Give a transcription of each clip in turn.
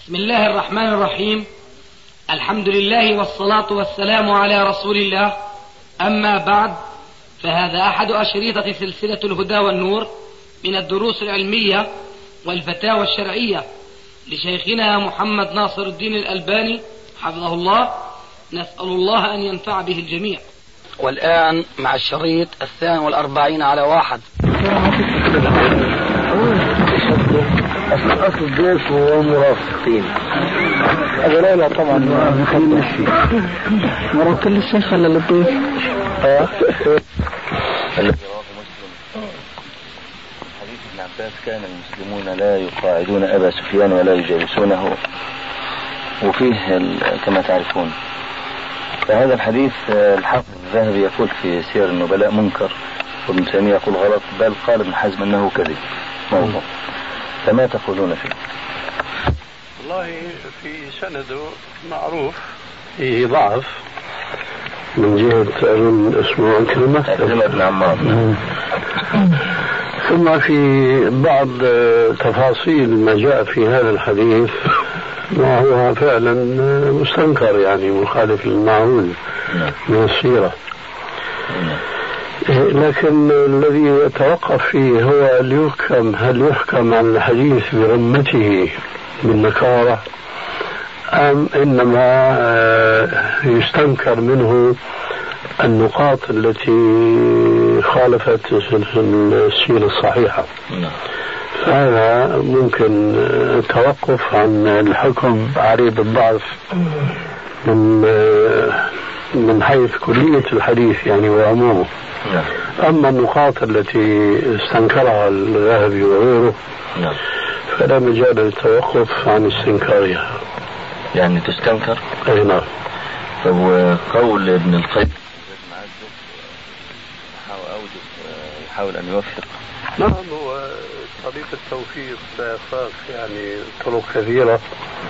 بسم الله الرحمن الرحيم. الحمد لله والصلاة والسلام على رسول الله. أما بعد، فهذا أحد أشريطة سلسلة الهدى والنور من الدروس العلمية والفتاوى الشرعية لشيخنا محمد ناصر الدين الألباني حفظه الله. نسأل الله أن ينفع به الجميع. والآن مع الشريط 42 على 1. أصل الضيف هو مرافقين. هذا لا طبعا مرافقين الشيخ. مرافقين الشيخ ولا للضيف؟ حديث ابن عباس: كان المسلمون لا يقاعدون أبا سفيان ولا يجالسونه، وفيه كما تعرفون. فهذا الحديث الحافظ الذهبي يقول في سير النبلاء منكر، وابن تيمية يقول غلط، بل قال ابن حزم أنه كذب موضوع. فما تقولون فيه؟ والله في سنده معروف فيه ضعف من جهة اسمه عكرمة بن عمار. ثم في بعض تفاصيل ما جاء في هذا الحديث ما هو فعلا مستنكر، يعني مخالف للمعهود من السيرة. لكن الذي يتوقف فيه هو هل يحكم عن الحديث برمته بالنكارة، أم إنما يستنكر منه النقاط التي خالفت السيرة الصحيحة. هذا ممكن التوقف عن الحكم عليه بالضعف من حيث كلية الحديث يعني وعمومه. أما النقاط التي استنكرها الذهبي وغيره فلا مجال للتوقف عن استنكارها، يعني تستنكر. أي نعم. وقول ابن القيم يحاول أن يوفق. نعم، هو طريق التوفيق لا يخاف يعني طرق كثيرة،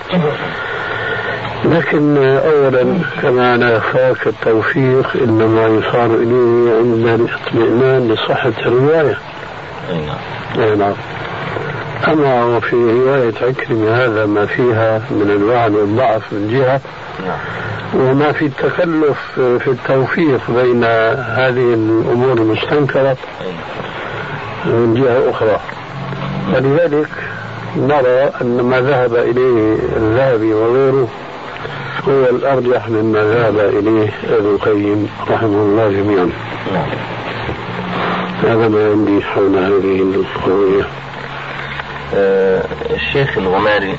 لكن أولا كما لا يخاف التوفيق إنما يصار إليه عند الاطمئنان لصحة الرواية. أي نعم. أما وفي رواية عكرمة هذا ما فيها من الوعن والضعف من جهة، وما في التكلف في التوفيق بين هذه الأمور المستنكرة من جهة أخرى. ولذلك نرى أن ما ذهب إليه الذهبي وغيره هو الأرجح مما ذهب إليه ابن القيم رحمه الله جميعا. هذا ما عندي حول هذه القضية. الشيخ الغماري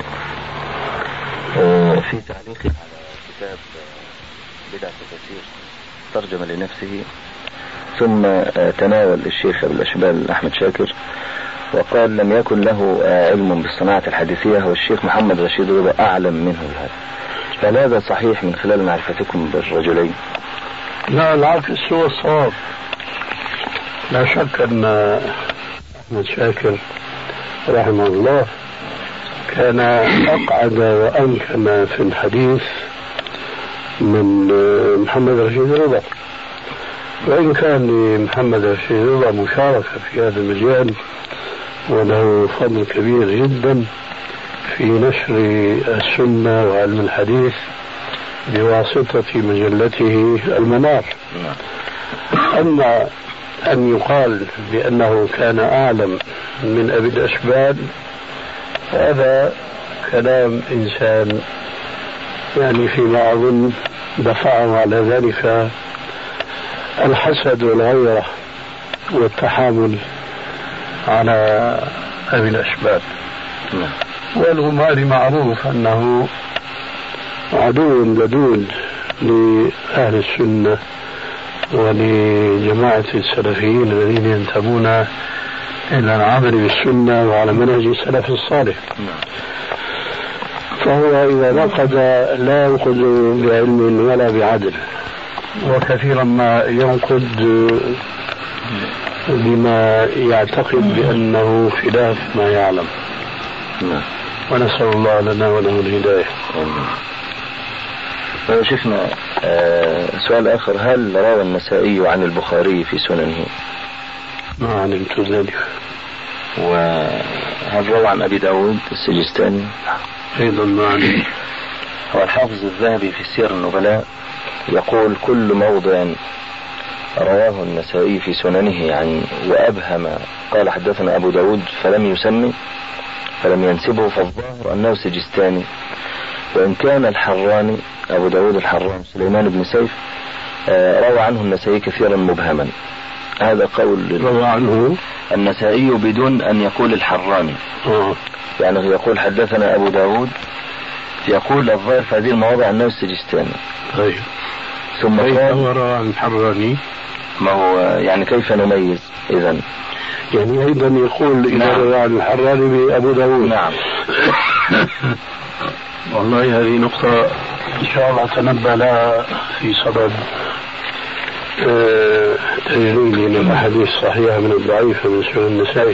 في تعليقه على كتاب بدعة التفسير ترجم لنفسه، ثم تناول الشيخ أبو الأشبال أحمد شاكر وقال لم يكن له علم بالصناعة الحديثية، والشيخ محمد رشيد رضا أعلم منه بهذا. فهل هذا صحيح من خلال معرفتكم بالرجلين؟ لا، العكس هو الصواب. لا شك أن أحمد شاكر رحمه الله كان أقعد وأمكن في الحديث من محمد رشيد رضا، وإن كان لمحمد رشيد رضا مشاركة في هذا المجال وله فضل كبير جدا في نشر السنة وعلم الحديث بواسطة مجلته المنار. أما أن يقال بأنه كان أعلم من أبي الأشبال هذا كلام إنسان يعني فيما أظن دفعه على ذلك الحسد والغيرة والتحامل على أبي الأشبال. والغماري معروف أنه عدو لدود لأهل السنة ولجماعة السلفيين الذين ينتمون إلى العمل بالسنة وعلى منهج السلف الصالح. فهو إذا نقد لا ينقد بعلم ولا بعدل، وكثيرا ما ينقد بما يعتقد بأنه خلاف ما يعلم. ونسأل الله لنا وله الهداية. شيخنا سؤال آخر: هل روى النسائي عن البخاري في سننه؟ ما علمت ذلك. وهل روى عن أبي داود السجستاني؟ أيضا معنا. هو الحافظ الذهبي في سير النبلاء يقول كل موضع رواه النسائي في سننه يعني وأبهم قال حدثنا أبو داود فلم ينسبه فالظاهر أنه سجستاني، وإن كان الحراني أبو داود الحراني سليمان بن سيف روى عنه النسائي كثيرا مبهما. هذا قول روى عنه النسائي بدون أن يقول الحراني. يعني يقول حدثنا أبو داود، يقول الظاهر في هذه المواضع أنه السجستاني. ثم قال روى عن الحراني. ما هو يعني كيف نميز إذن؟ يعني أيضا يقول إذا روى عن الحراني بأبو داود. نعم. والله هذه نقطة إن شاء الله تنبأ لها في صدد تجريد الأحاديث الصحيحة من الضعيفة من سنن النسائي.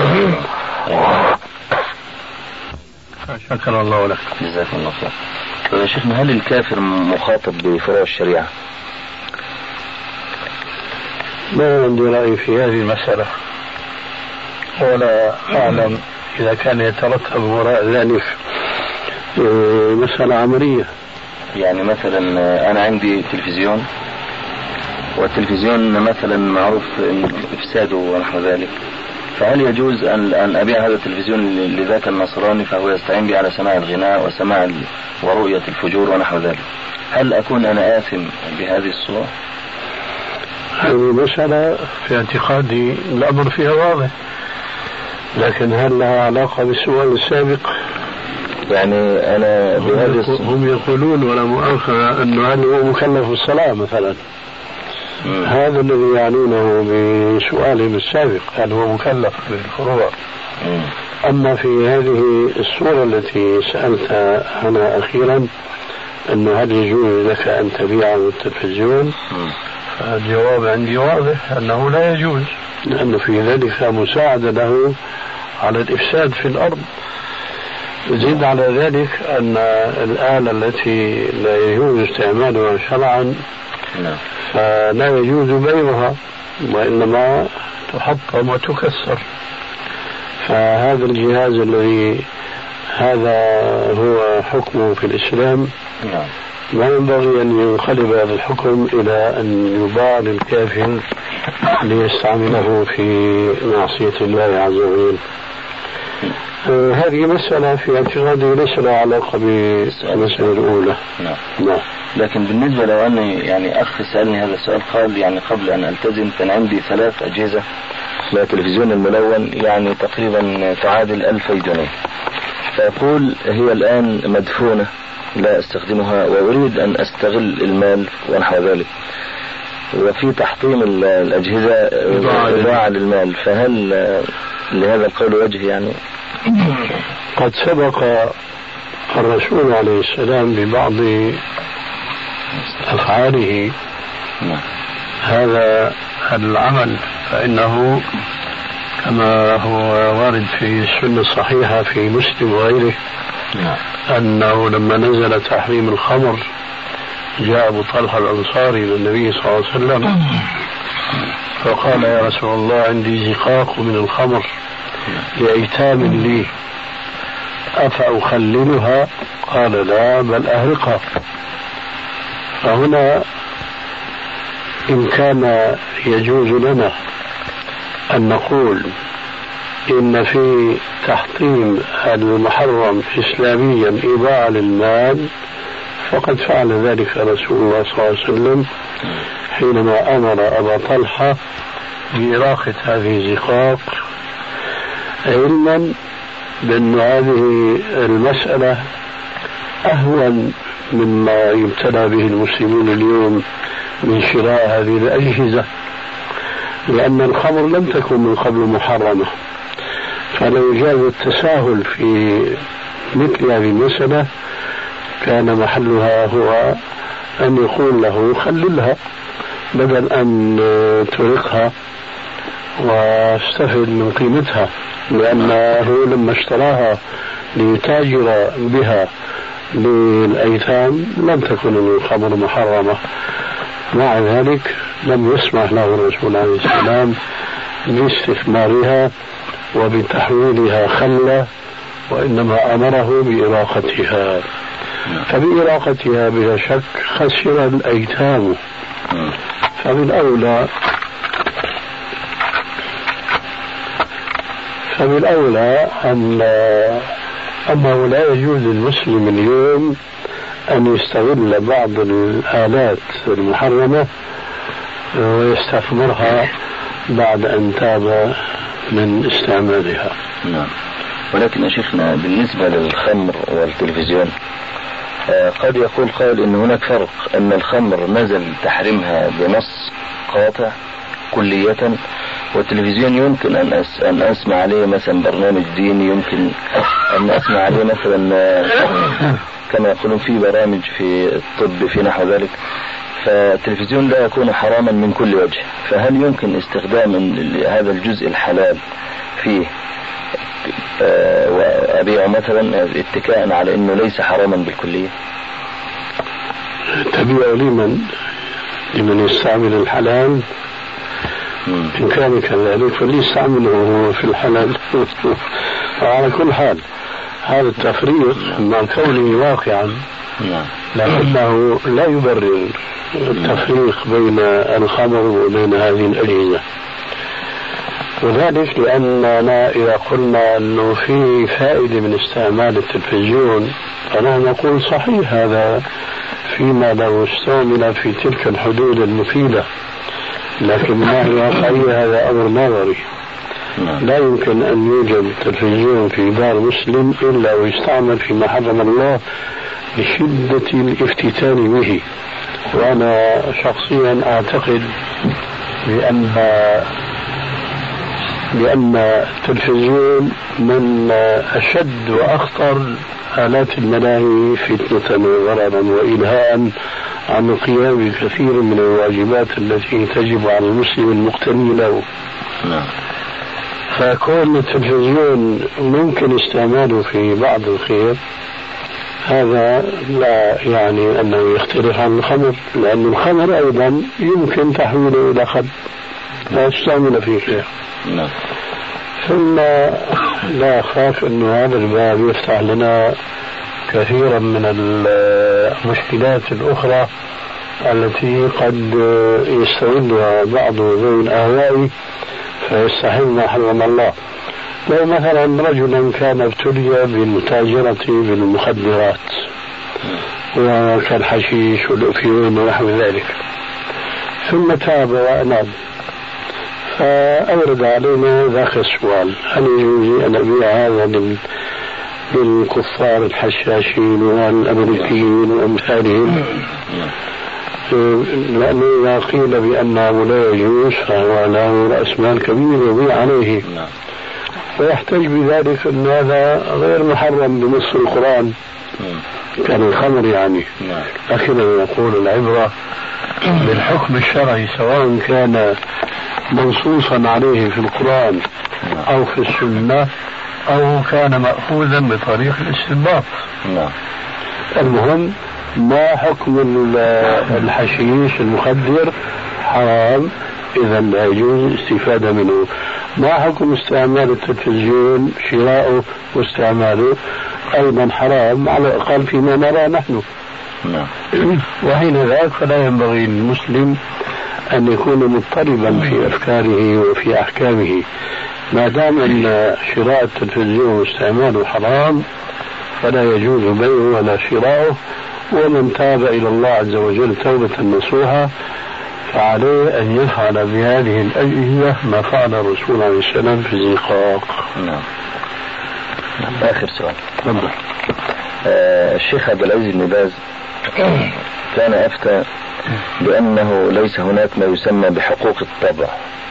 شكر الله لك. جزاكم الله خير. يا شيخنا هل الكافر مخاطب بفروع الشريعة؟ ما عندي رأي في هذه المسألة، ولا أعلم إذا كان يترتب وراء ذلك مسألة عملية. يعني مثلا أنا عندي تلفزيون، والتلفزيون مثلا معروف إفساده ونحو ذلك، فهل يجوز أن أبيع هذا التلفزيون لذاك النصراني فهو يستعين بي على سماع الغناء وسماع ورؤية الفجور ونحو ذلك؟ هل أكون أنا آثم بهذه الصورة؟ هذه مسألة في اعتقادي الأمر فيها واضح، لكن هل لها علاقة بالسؤال السابق؟ يعني أنا هم يقولون ولا مؤاخذة أنه هل هو مكلف بالصلاة مثلا؟ هذا الذي يعنونه بسؤالهم السابق، هل هو مكلف بالفروع؟ أما في هذه الصورة التي سألت أنا أخيرا أنه هل يجوز لك أن تبيع التلفزيون؟ الجواب عندي واضح أنه لا يجوز، لأنه في ذلك مساعدة له على الإفساد في الأرض. زيد على ذلك أن الآلة التي لا يجوز استعمالها شرعا فلا يجوز بيعها، وإنما تحطم وتكسر. فهذا الجهاز الذي هذا هو حكمه في الإسلام ما ينبغي أن ينقلب هذا الحكم إلى أن يباع للكافر ليستعمله في معصية الله عز وجل. هذه مسألة في اعتقادي ليس لها علاقة بالمسألة الأولى. نعم. لكن بالنسبة لو أني يعني أخ سألني هذا السؤال قال يعني قبل أن ألتزم كان عندي 3 أجهزة من التلفزيون الملون يعني تقريبا تعادل 2000 جنيه، فأقول هي الآن مدفونة لا أستخدمها وأريد أن أستغل المال ونحو ذلك، وفي تحطيم الأجهزة إضاعة للمال، فهل لهذا القول وجه؟ يعني قد سبق الرسول عليه السلام ببعض أفعاله هذا العمل، فإنه كما هو وارد في السنة الصحيحة في مسلم وغيره أنه لما نزل تحريم الخمر جاء أبو طلحة الأنصاري للنبي صلى الله عليه وسلم فقال يا رسول الله عندي زقاق من الخمر لأيتام لي أفأخللها؟ قال لا بل أهرقها. فهنا إن كان يجوز لنا أن نقول إن في تحطيم المحرم إسلاميا إضاعة للمال فقد فعل ذلك رسول الله صلى الله عليه وسلم حينما أمر أبا طلحة بإراقة هذه الزقاق، علما بأن هذه المسألة أهون مما يبتلى به المسلمون اليوم من شراء هذه الأجهزة، لأن الخمر لم تكن من قبل محرمة، فلو جاز التساهل في مثل هذه المسألة كان محلها هو أن يقول له خللها بدل أن ترقها واستفد من قيمتها، لأنه لما اشتراها ليتاجر بها للأيتام لم تكن الخمر محرمة. مع ذلك لم يسمح له الرسول عليه السلام باستثمارها وبتحويلها خلة وإنما أمره بإراقتها، فبإراقتها بلا شك خسر الأيتام. فبالأولى أنه لا يجوز للمسلم اليوم أن يستغل بعض الآلات المحرمة ويستثمرها بعد أن تاب من استعمالها. نعم. ولكن يا شيخنا بالنسبة للخمر والتلفزيون قد يقول قائل أن هناك فرق، أن الخمر نزل تحريمها بنص قاطع كلية، والتلفزيون يمكن أن أسمع عليه مثلا برنامج ديني، يمكن أن أسمع عليه مثلا كما يقولون في برامج في الطب في نحو ذلك، فالتلفزيون لا يكون حراما من كل وجه. فهل يمكن استخدام هذا الجزء الحلال فيه وأبيعه مثلا اتكاء على أنه ليس حراما بالكلية؟ تبيع لمن يستعمل الحلال إن كان كذلك فليستعمله هو في الحلال. وعلى كل حال هذا التفريق مع كونه واقعا لكنه لا يبرر التفريق بين الخمر وبين هذه الأجهزة، وذلك لأننا إذا قلنا أنه في فائدة من استعمال التلفزيون فنحن نقول صحيح هذا فيما لو استعمل في تلك الحدود المفيدة، لكن ما هي واقعية هذا أمر نظري. لا يمكن أن يوجد تلفزيون في دار مسلم إلا ويستعمل فيما حرم الله لشدة الافتتان به. وأنا شخصيا أعتقد بأن التلفزيون من أشد وأخطر آلات الملاهي فتنة وضررا وإلهاء عن القيام بكثير من الواجبات التي تجب على المسلم المقتني له. فكون التلفزيون ممكن استعماله في بعض الخير هذا لا يعني أنه يختلف عن الخمر، لأن الخمر أيضا يمكن تحويله إلى خمر لا يستعمل فيه خير. ثم لا أخاف أن هذا الباب يفتح لنا كثيرا من المشكلات الأخرى التي قد يستغلها بعض ذوي الأهواء فيستحل ما حرم الله. لو مثلا رجلا كان ابتلي بالمتاجرة بالمخدرات وكالحشيش والأفيون ونحو ذلك، ثم تاب وأناب، فأورد علينا ذاك السؤال: هل يجوز أن أبيع هذا للكفار الحشاشين والأمريكيين وأمثالهم؟ لأنه إذا قيل بأنه لا يجوز فهو له رأس مال كبير يضيع عليه، ويحتج بذلك أن هذا غير محرم بنص القرآن كان الخمر يعني. لكن نقول العبرة بالحكم الشرعي سواء كان منصوصا عليه في القرآن أو في السنة أو كان مأخوذا بطريق الاستنباط. المهم ما حكم الحشيش المخدر؟ حرام، إذا لا يجوز الاستفادة منه. ما حكم استعمال التلفزيون؟ شراؤه واستعماله أيضا حرام على الأقل فيما نرى نحن. وحين ذاك فلا ينبغي للمسلم أن يكون مضطربا في أفكاره وفي أحكامه. ما دام أن شراء التلفزيون واستعماله حرام فلا يجوز بيعه ولا شراؤه. ومن تاب إلى الله عز وجل توبة نصوحة فعليه أن يفعل بهذه الأجهزة ما فعل الرسول عليه السلام في الزقاق. آخر سؤال. الشيخ عبد العزيز بن باز كان أفتى بأنه ليس هناك ما يسمى بحقوق الطبع،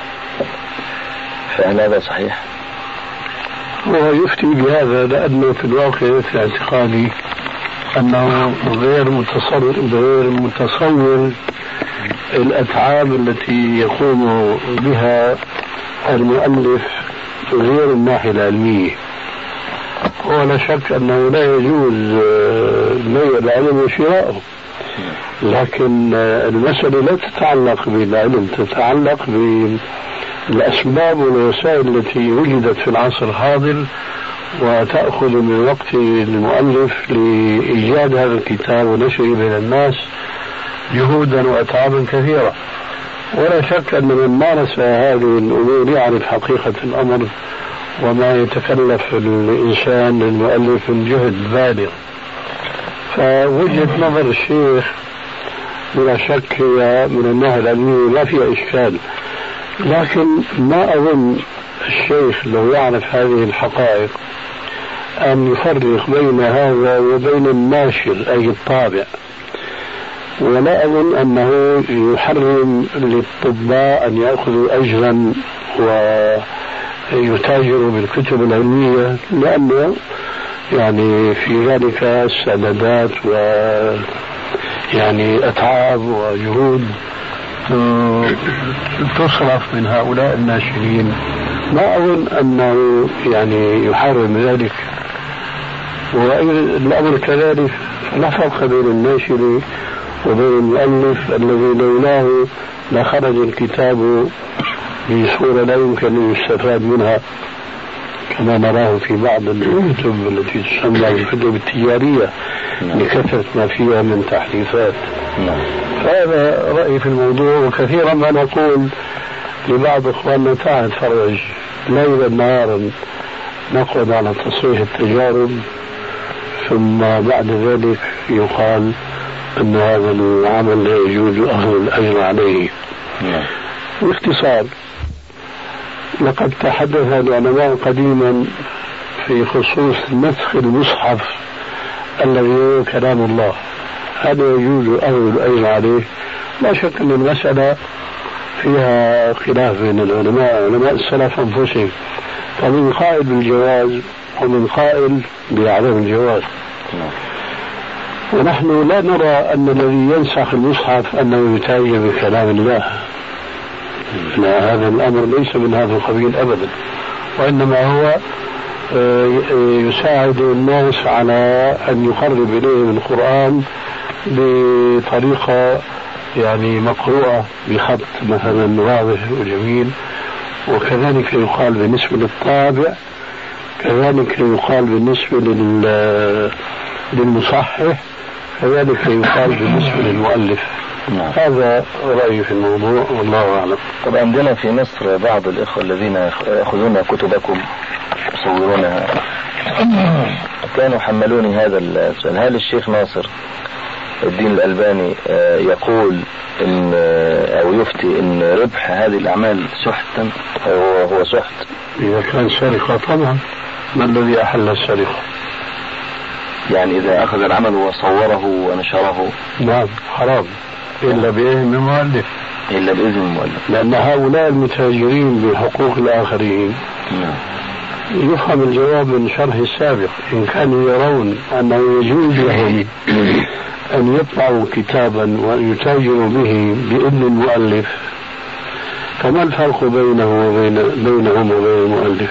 فهل هذا صحيح؟ هو يفتي بهذا لأنه في الواقع في اعتقادي أنه غير متصور الأتعاب التي يقوم بها المؤلف غير الناحية العلمية. ولا شك أنه لا يجوز بيع العلم وشراؤه، لكن المسألة لا تتعلق بالعلم، تتعلق بالأسباب والوسائل التي وجدت في العصر الحاضر وتأخذ من وقت المؤلف لإيجاد هذا الكتاب ونشره بين الناس جهودا وأتعابا كثيرة. ولا شك أن من مارس هذه الأمور يعرف حقيقة الأمر وما يتكلف الإنسان المؤلف من جهد بالغ. فوجهة نظر الشيخ بلا شك هي من الناحية العلمية ما فيها إشكال، لكن ما أظن الشيخ لو يعرف هذه الحقائق أن يفرق بين هذا وبين الناشر أي الطابع. ولا أظن أنه يحرم للطباء أن يأخذوا أجرا ويتاجروا بالكتب العلمية، لأنه يعني في ذلك السندات يعني أتعاب وجهود تصرف من هؤلاء الناشرين. ما أظن أنه يعني يحرم ذلك. والأمر كذلك لا فرق بين الناشر وبين المؤلف الذي لولاه لخرج الكتاب بصورة لا يمكن أن يستفاد منها، كما نراه في بعض الكتب التي تسمى الكتب التجارية لكثرة ما فيها من تحريفات. فهذا رأيي في الموضوع. وكثيرا ما نقول لبعض إخواننا تعال تفرج ليلا نهارا نقعد على تصحيح التجارب، ثم بعد ذلك يقال أن هذا العمل لا يجوز أخذ الأجر عليه. باختصار، لقد تحدث العلماء قديما في خصوص نسخ المصحف الذي هو كلام الله، هل يجوز أخذ الأجر عليه؟ لا شك أن المسألة فيها خلاف بين العلماء، علماء السلف أنفسهم، فمن قائل بالجواز ومن قائل بعدم الجواز. ونحن لا نرى أن الذي ينسخ المصحف أنه يتاجر بكلام الله، لا، هذا الأمر ليس من هذا القبيل أبدا، وإنما هو يساعد الناس على أن يقرب إليهم القرآن بطريقة يعني مقروءة بخط مثلا واضح وجميل. وكذلك يقال بالنسبة للطابع، كذلك يقال بالنسبة للمصحح، كذلك يقال بالنسبة للمؤلف. هذا رأيي في الموضوع والله أعلم. طبعا عندنا في مصر بعض الإخوة الذين يأخذون كتبكم يصورونها كانوا حملوني هذا السؤال: هل الشيخ ناصر الدين الألباني يقول إن أو يفتي إن ربح هذه الأعمال سحتا أو هو سحت؟ إذا كان سرقة طبعا، ما الذي أحل السرقة؟ يعني إذا أخذ العمل وصوره ونشره نعم حرام، إلا بإذن المؤلف، إلا بإذن المؤلف، لأن هؤلاء المتاجرين بحقوق الآخرين يفهم الجواب من شرح السابق. إن كانوا يرون أنه يجوز لهم أن يطبعوا كتابا ويتاجروا به بإذن المؤلف، فما الفرق بينهم وبين المؤلف؟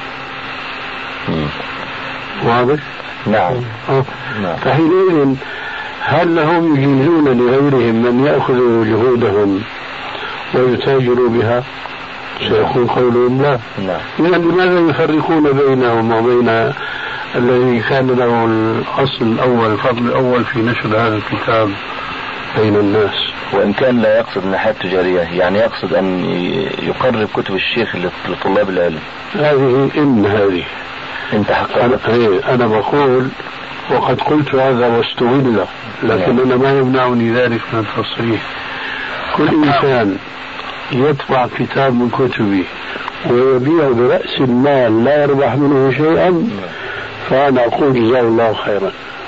واضح؟ نعم. فحينئذ هل هم يجيزون لغيرهم من يأخذوا جهودهم ويتاجروا بها؟ سيكون قولهم لا. إذا لماذا يفرقون بينهم وبين الذي كان له الأصل الأول، الفضل الأول في نشر هذا الكتاب بين الناس؟ وإن كان لا يقصد الناحية التجارية، يعني يقصد أن يقرب كتب الشيخ لطلاب العلم. هذه انت أنا بقول وقد قلت هذا واستغل، لكن أنا ما يمنعني ذلك من التصريح. كل إنسان يطبع كتاب من كتبي ويبيع برأس المال لا يربح منه شيئا، فأنا أقول جزاه الله خيرا.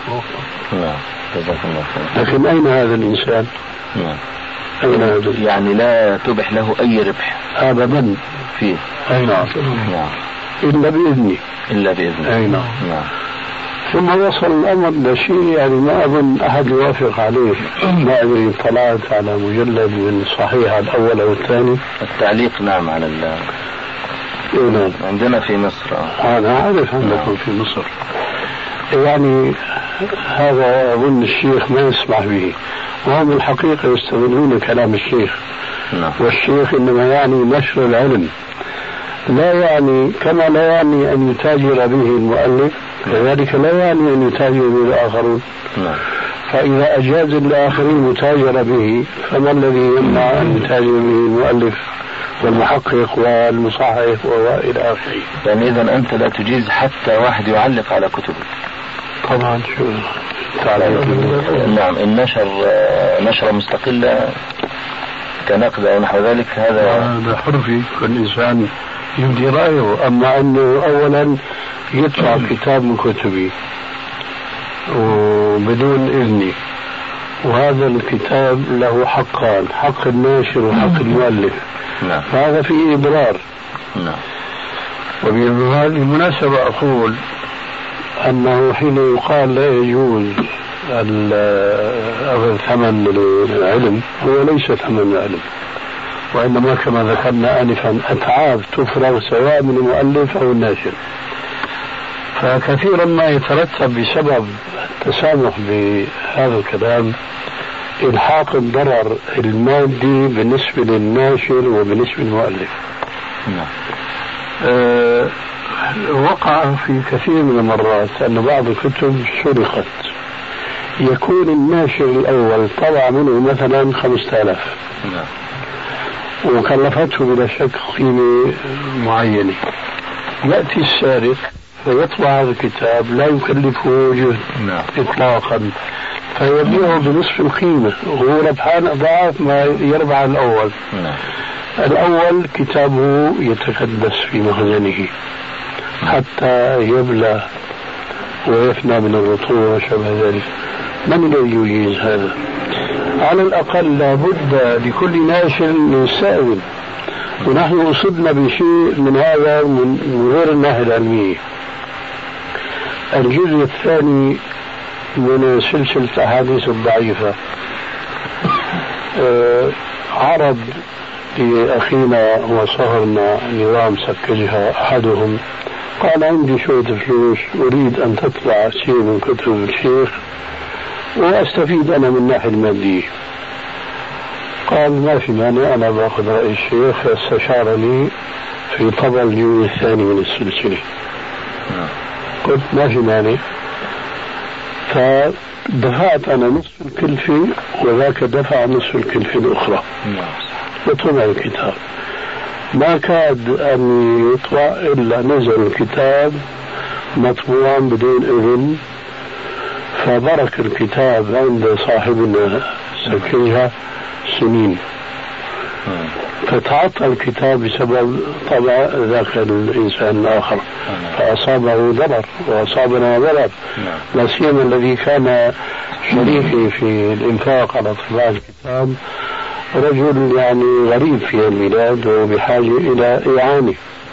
لكن أين هذا الإنسان؟ أين هذا؟ يعني لا تبح له أي ربح أبدا فيه. أي نعم. إلا بإذني. أي نعم. ثم وصل الأمر لشيء يعني ما أظن أحد يوافق عليه. ما أدري، طلعت على مجلد من الصحيح الأول أو الثاني، التعليق نعم على عندنا في مصر. أنا أعرف عندكم في مصر. يعني هذا أظن الشيخ ما يسمح به، وهم الحقيقة يستغلون كلام الشيخ. والشيخ إنما يعني نشر العلم، لا يعني كما لا يعني أن يتاجر به المؤلف كذلك لا يعني أن يتاجر به الآخرون. فإذا أجاز الآخرين يتاجر به فما الذي يمنع أن يتاجر به المؤلف والمحقق والمصحح وإلى آخره؟ يعني إذا أنت لا تجيز حتى واحد يعلق على كتبك؟ طبعا شو نعم. النشر نشرة مستقلة كنقد أو نحو ذلك هذا حر فيه، فالإنسان يبدي رأيه. أما أنه أولا يدفع كتاب من كتبي وبدون إذني، وهذا الكتاب له حقان، حق الناشر وحق المؤلف. نعم. فهذا فيه إضرار. نعم. وبالمناسبة أقول أنه حين يقال لا يجوز أخذ ثمن العلم، هو ليس ثمن العلم، وإنما كما ذكرنا آنفا أتعاب تفرغ سواء من المؤلف أو الناشر. فكثيرا ما يترتب بسبب التسامح بهذا الكلام إلحاق الضرر المادي بالنسبة للناشر وبالنسبة للمؤلف. وقع في كثير من المرات أن بعض الكتب سرقت، يكون الناشر الأول طبع منه مثلا 5000 وكلفته بلا شك قيمة معينة، يأتي السارق فيطبع هذا الكتاب لا يكلفه جهد إطلاقا، فيبيعه بنصف القيمة وهو ربحان أضعاف ما يربح الأول. الأول كتابه يتكدس في مخزنه حتى يبلى ويفنى من الرطوبة وشبه ذلك. من الذي يجيز هذا؟ على الأقل لابد لكل ناشر من سائل، ونحن أصبنا بشيء من هذا من غير الناحية العلمية. الجزء الثاني من سلسلة أحاديث الضعيفة عرض لأخينا وصهرنا نظام سكجها أحدهم، قال عندي شوية فلوس أريد أن تطلع شيء من كتب الشيخ وأستفيد أنا من الناحية المادية. قال ما في مانع، أنا بأخذ رأي الشيخ، فاستشارني في طبع الجزء الثاني من السلسلة. قلت ما في مانع، فدفعت أنا نصف الكلفة وذاك دفع نصف الكلفة الأخرى وطبع الكتاب. ما كاد أن يطبع إلا نزل الكتاب مطبوعا بدون إذن، فبرك الكتاب عند صاحبنا سكيها سنين، فتعطل الكتاب بسبب طبع ذاك الإنسان الآخر، فأصابه ضرر وأصابنا ضرر، لا سيما الذي كان شريكي في الإنفاق على طباعة الكتاب رجل يعني غريب في البلاد وبحاجة إلى إعانة،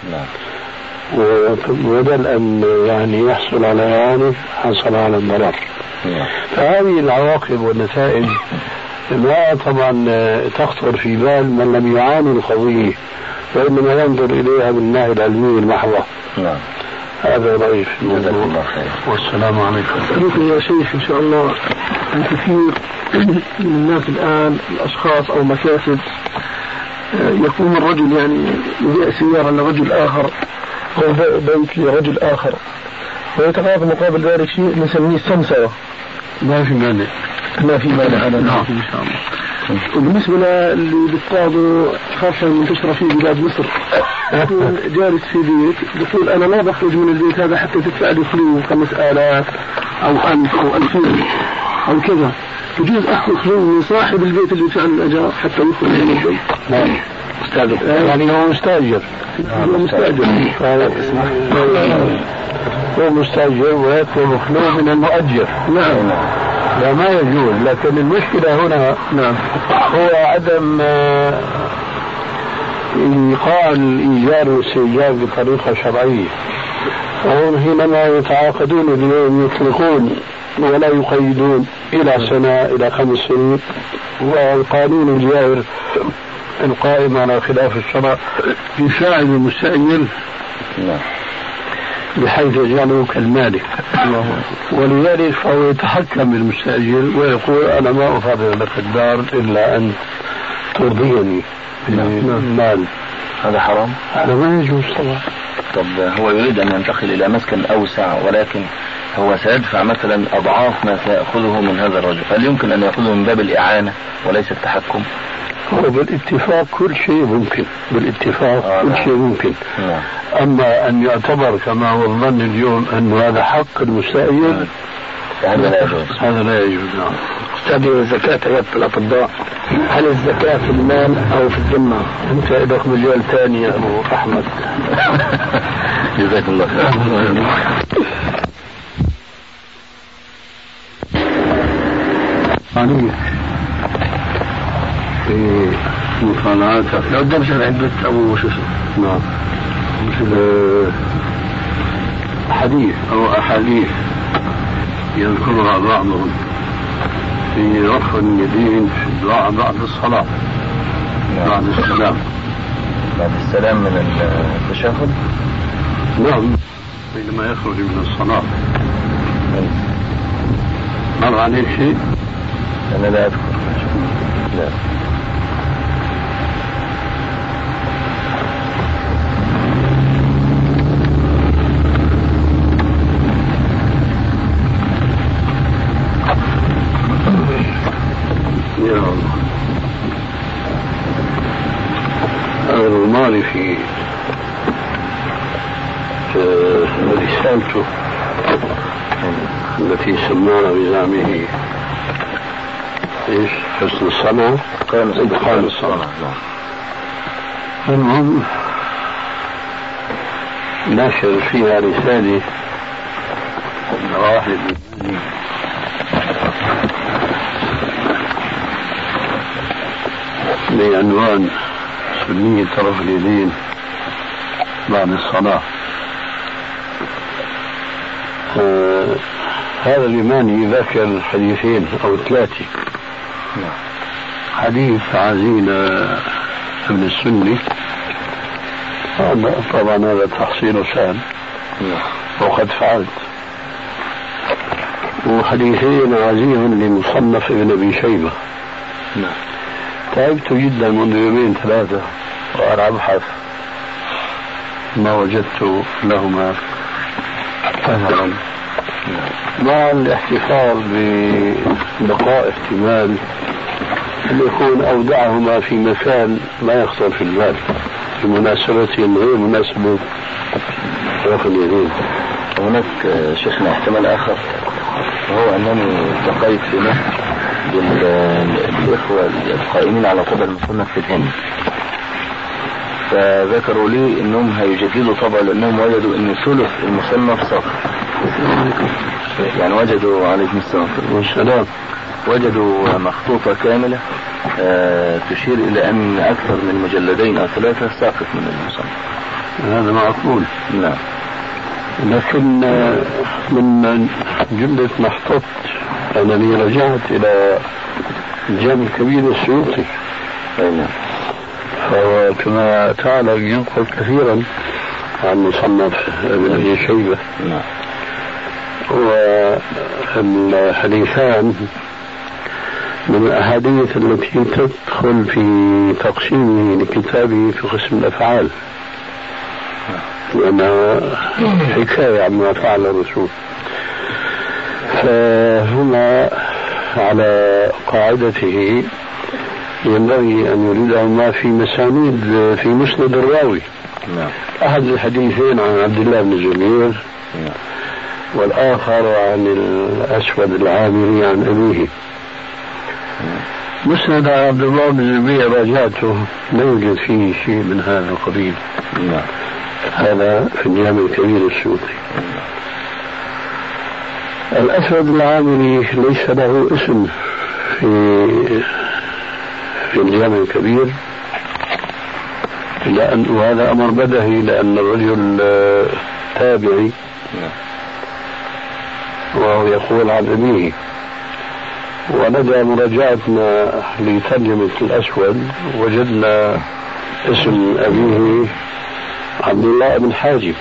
وبدل أن يعني يحصل على إعانة حصل على الضرر. فهذه العواقب والنتائج ما طبعا تخطر في بال من لم يعاني القضية، وإنما ينظر إليها من الناحية العلمية المحضة. هذا رأيي في الموضوع. والسلام عليكم. يا شيخ إن شاء الله الكثير من الناس الآن الأشخاص أو مكاسب يقوم الرجل يعني يبيع سيارة لرجل آخر أو بيت لرجل آخر ويتقاضى مقابل ذلك شيء نسميه السمسرة. ما في مانع. ما في مانع على نعم إن شاء الله. وبالنسبة للي بيصطادوا خاصة منتشرة في بلاد مصر، يكون جالس في بيت يقول أنا لا بخرج من البيت هذا حتى تدفع لي خلو 5000 أو 1000 أو 2000 أو كذا، يجوز أخذ خلو من صاحب البيت اللي يدفع الأجار حتى يخرج من البيت؟ نعم مستأجر، يعني هو مستأجر. هو مستأجر. هو مستأجر ويطلب خلو من المؤجر. نعم. لا ما يجوز، لكن المشكلة هنا نعم هو عدم إيقاع الإيجار والاستئجار بطريقة شرعية. وهم حينما يتعاقدون اليوم يطلقون ولا يقيدون إلى سنة إلى 5 سنين، والقانون الجائر القائم على خلاف الشرع يساعد المستأجر بحيث يجعله كالمالك، ولذلك فهو يتحكم بالمستأجر ويقول أنا ما أفرغ لك الدار إلا أن ترضيني بالمال. هذا حرام؟ هذا ما يجوز طبعا. طب هو يريد أن ينتقل إلى مسكن أوسع، ولكن هو سيدفع مثلا أضعاف ما سيأخذه من هذا الرجل، هل يمكن أن يأخذه من باب الإعانة وليس التحكم؟ هو بالاتفاق كل شيء ممكن، بالاتفاق كل شيء ممكن. أما أن يعتبر كما هو الظن اليوم أنه هذا حق المستأجر، هذا لا يجوز. هذا لا يجوز. أستاذي، الزكاة عيادة الأطباء، هل الزكاة في المال أو في الذمة؟ أنت لك مجال ثاني يا أبو أحمد. جزاك الله خير. عليك في مطالعاتك لو قدام شرع البيت أبو شو اسمه؟ نعم، مثل حديث أو أحاديث يذكرها بعضهم في رفع اليدين في الدعاء بعد الصلاة. بعد السلام. بعد السلام من التشهد. نعم، بينما يخرج من الصلاة. مر عليك شيء؟ أنا لا أذكر. لا. يا الله. هذا الماضي في رسالته التي سماها بزعمه ايش؟ حسن الصنعة، إتقان الصنعة. المهم ناشر فيها رسالة واحد بعنوان سنية طرف اليدين بعد الصلاة. هذا اليماني ذكر حديثين أو ثلاثة. حديث عزيز ابن السني، طبعا هذا تحصيل سهل وقد فعلت، وحديثين عزيز لمصنف ابن أبي شيبة. تعبت جدا منذ يومين ثلاثة وأنا أبحث، ما وجدت لهما أثرا، مع الاحتفاظ ببقاء احتمال أن يكون أودعهما في مكان ما يخطر في البال بمناسبة غير مناسبة رفع اليدين. هناك شيخنا احتمال آخر، وهو أنني التقيت في مصر بالإخوة القائمين على طبع المصنف في الهند، فذكروا لي أنهم هيجددوا طبع لأنهم وجدوا أن ثلث المصنف ساقط. يعني وجدوا عليكم السلام وجدوا مخطوطة كاملة تشير إلى أن أكثر من مجلدين أو ثلاثة ساقط من المصنف. هذا معقول. نعم. لكن من جملة ما احتطت أنني رجعت إلى الجامع الكبير السيوطي، فهو كما تعلم ينقل كثيرا عن مصنف ابن أبي شيبة. والحديثان من الأحاديث التي تدخل في تقسيمه لكتابه في قسم الأفعال، لأنها حكاية عما فعل الرسول. فهما على قاعدته ينبغي أن يريدهما في مسانيد في مسند الراوي. أحد الحديثين عن عبد الله بن الزبير، والآخر عن الأسود العامري عن أبيه. مسند عبد الله بن الزبير راجعته لا يوجد فيه شيء من هذا القبيل. هذا في الجامع الكبير السيوطي. الأسود العامري ليس له اسم في الجامع الكبير، وهذا أمر بدهي لأن الرجل تابعي وهو يقول عن أبيه. ولدى مراجعتنا لترجمة الأسود وجدنا اسم أبيه عبد الله بن حاجب.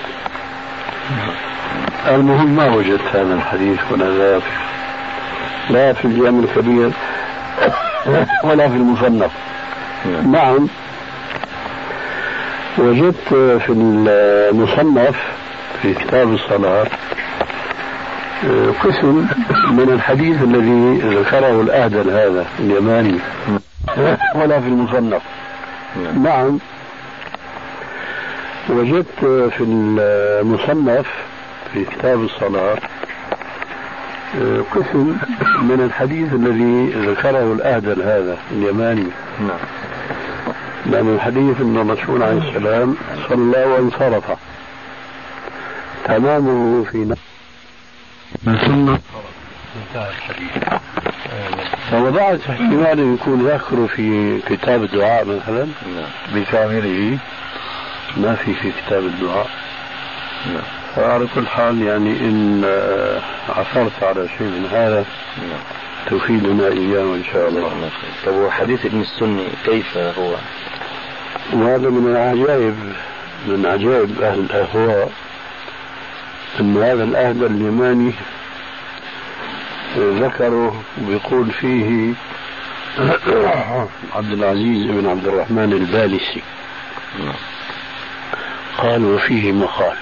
المهم ما وجدت هذا الحديث ولا ذاك، لا في الجامع الكبير ولا في المصنف. نعم، وجدت في المصنف في كتاب الصلاة قسم من الحديث الذي ذكره الأهدل هذا اليماني ولا في المصنف. نعم، وجدت في المصنف في كتاب الصلاة قسم من الحديث الذي ذكره الأهدل هذا اليماني، لأن الحديث أن الرسول عليه السلام صلى وانصرف تمامه في ثم انتهى الحديث. فوضعت احتمال يكون ذكره في كتاب الدعاء مثلا بكامله، ما في كتاب الدعاء. فعلى كل حال يعني إن عثرت على شيء من هذا تفيدنا إياه إن شاء الله. طب وحديث ابن السني كيف هو؟ وهذا من العجائب، من عجائب أهل الأهواء، أن هذا الأهدى اليماني ذكره ويقول فيه عبد العزيز بن عبد الرحمن البالسي، قال وفيه مقال.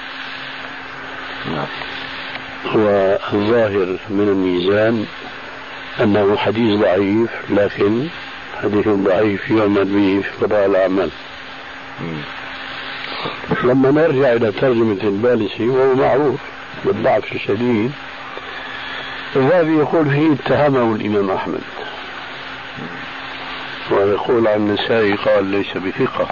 والظاهر من الميزان أنه حديث ضعيف، لكن حديث ضعيف يعمل به في قضاء الأعمال. لما نرجع إلى ترجمة البالسي وهو معروف بالضعف الشديد، الذهبي يقول فيه اتهمه الإمام أحمد، ويقول عن النسائي قال ليس بثقة،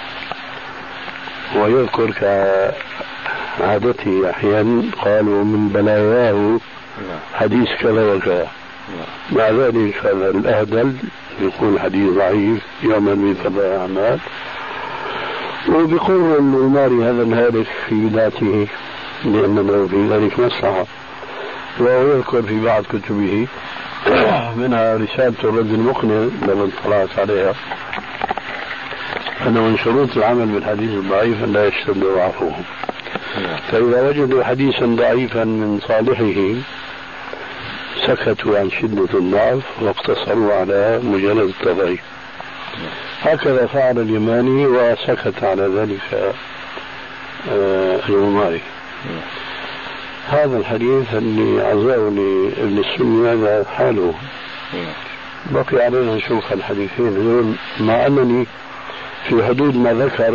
ويذكر كعادته أحيانا قالوا من بلاياه حديث كذا وكذا. مع ذلك هذا الأهدل يقول حديث ضعيف يعمل به قضاء الأعمال، وبيقول الأماري هذا الهالك في بدايته لأن له في ذلك مصلحة. وهو يذكر في بعض كتبه منها رسالة الرد المقنع لما اطلعت عليها أنه من شروط العمل بالحديث الضعيف أن لا يشتد ضعفه. فإذا وجدوا حديثا ضعيفا من صالحه سكتوا عن شدة الضعف واقتصروا على مجرد التضعيف. هكذا فعل اليماني وسكت على ذلك الأماري. هذا الحديث اللي عزاه لابن السني هذا حاله. بقي علينا نشوف الحديثين، مع أنني في حدود ما ذكر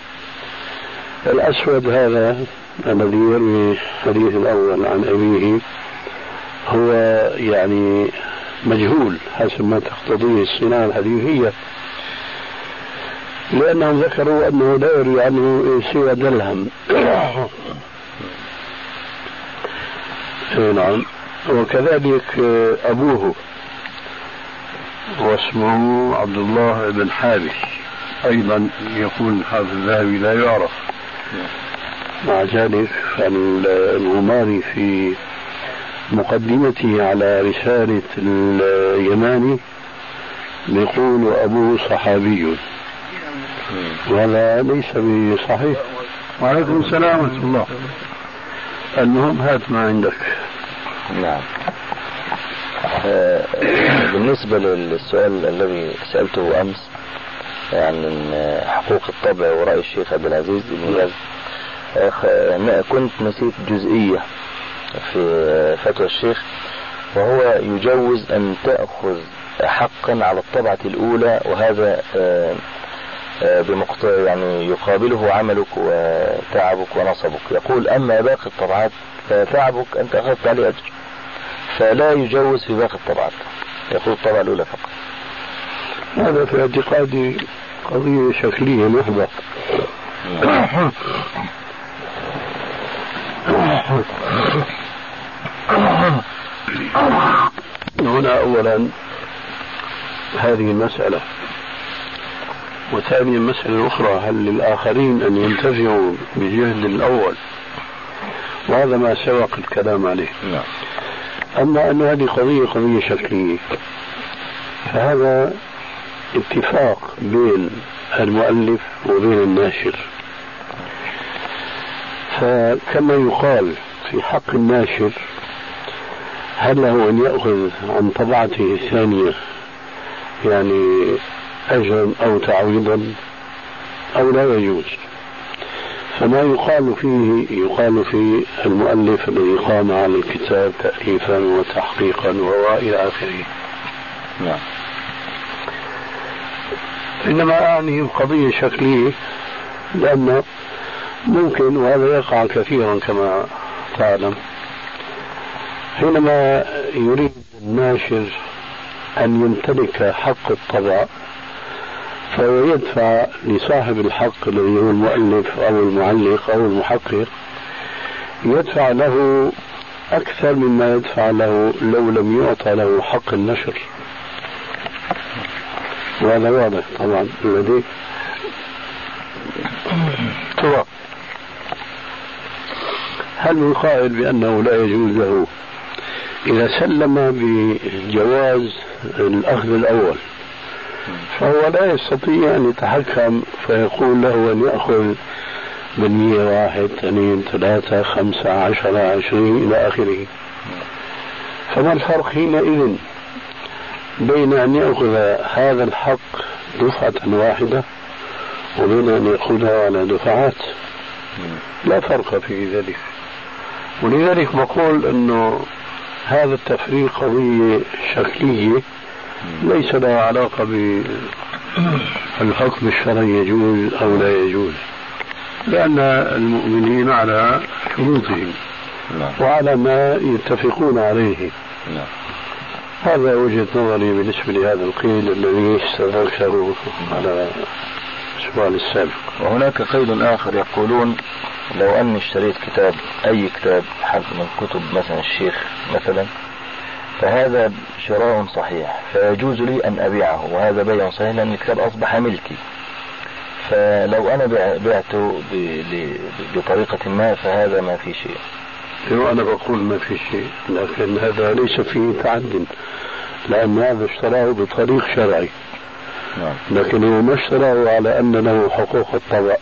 الأسود هذا الذي يروي الحديث الأول عن أبيه هو يعني مجهول حسب ما تقتضيه الصناعة الحديثية، لأنهم ذكروا أنه لا يروي عنه سوى دلهم. نعم. وكذلك أبوه واسمه عبد الله بن حابس أيضا يقول حافظ الذهبي لا يعرف. مع ذلك الغماري في مقدمته على رسالة اليماني يقول أبوه صحابي، وهذا ليس بصحيح. وعليكم السلام ورحمة الله. المهم هات ما عندك. نعم. بالنسبة للسؤال الذي سألته أمس عن حقوق الطبع ورأي الشيخ عبد العزيز بن باز، كنت نسيت جزئية في فتوى الشيخ، وهو يجوز أن تأخذ حقا على الطبعة الأولى، وهذا يعني يقابله عملك وتعبك ونصبك. يقول أما باقي الطبعات فتعبك أنت أخذت عليه أجر، فلا يجوز في باقي الطبعات، يقول الطبعة الأولى فقط. هذا في اعتقادي قضية شكلية محضة. هنا أولا هذه المسألة، وثانيا مسألة أخرى، هل للآخرين أن ينتفعوا بجهد الأول؟ وهذا ما سبق الكلام عليه. أما أن هذه قضية شكلية، فهذا اتفاق بين المؤلف وبين الناشر. فكما يقال في حق الناشر هل له أن يأخذ عن طبعته الثانية يعني أجرا أو تعويضا؟ أو لا يجوز. فما يقال فيه يقال في المؤلف الذي قام على الكتاب تأليفا وتحقيقا وإلى آخره. نعم. إنما أعني قضية شكلية، لأن ممكن، وهذا يقع كثيرا كما تعلم، حينما يريد الناشر أن يمتلك حق الطبع فهو يدفع لصاحب الحق الذي هو المؤلف أو المعلق أو المحقق، يدفع له أكثر مما يدفع له لو لم يعطى له حق النشر. وهذا واضح طبعا الذي طبعا. هل من قائل بأنه لا يجوز له إذا سلم بجواز الأخذ الأول فهو لا يستطيع أن يتحكم فيقول له أن يأخذ بالمية 1 2 3 5 10 20 إلى آخره؟ فما الفرق حينئذ بين أن يأخذ هذا الحق دفعة واحدة وبين أن يأخذها على دفعات؟ لا فرق في ذلك. ولذلك بقول أنه هذا التفريق قضية شكلية ليس لها علاقة بالحكم الشرعي يجوز أو لا يجوز، لأن المؤمنين على شروطهم وعلى ما يتفقون عليه. هذا وجهة نظري بالنسبة لهذا القيد الذي استذكره على السؤال السابق. وهناك قيد آخر يقولون لو أني اشتريت كتاب، أي كتاب من كتب مثلا الشيخ مثلا، فهذا شراء صحيح فيجوز لي أن أبيعه، وهذا بيع صحيح لأن الكتاب أصبح ملكي. فلو أنا بعته بطريقة ما فهذا ما في شيء. أنا بقول ما في شيء، لكن هذا ليس فيه تعد، لأن هذا اشتراه بطريق شرعي. لكن هو ما اشتراه على أن له حقوق الطبع.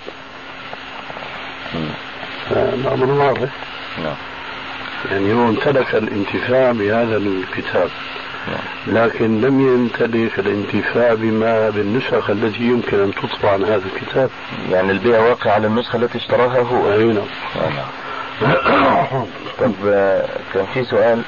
الأمر واضح. يعني هو امتلك الانتفاع بهذا الكتاب، لكن لم يمتلك الانتفاع بما بالنسخ التي يمكن أن تطبع عن هذا الكتاب. يعني البيع واقع على النسخة التي اشتراها هو. أيوة. طب كان في سؤال،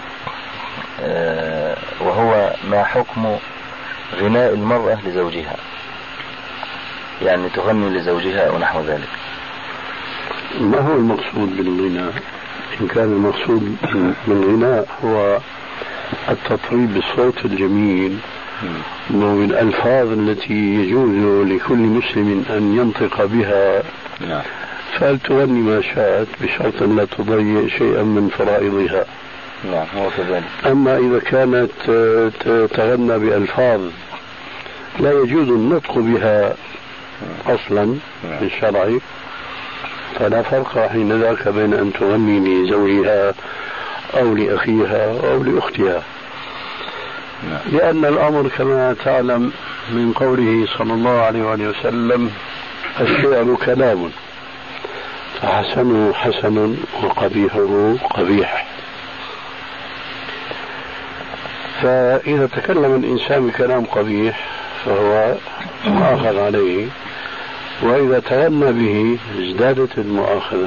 وهو ما حكم غناء المرأة لزوجها؟ يعني تغني لزوجها أو نحو ذلك. ما هو المقصود بالغناء؟ إن كان المقصود بالغناء هو التطريب بالصوت الجميل والألفاظ التي يجوز لكل مسلم أن ينطق بها، فلتغني ما شاءت بشرط لا تضيع شيئا من فرائضها. هو كذلك. أما إذا كانت تغنى بألفاظ لا يجوز النطق بها أصلا في الشرع، فلا فرق حين ذاك بين أن تغني لزوجها أو لأخيها أو لأختها. لأن الأمر كما تعلم من قوله صلى الله عليه وسلم: الشعر كلام فحسنه حسن وقبيحه قبيح. فإذا تكلم الإنسان بكلام قبيح فهو مؤاخذ عليه، وإذا تغنى به ازدادت المؤاخذة.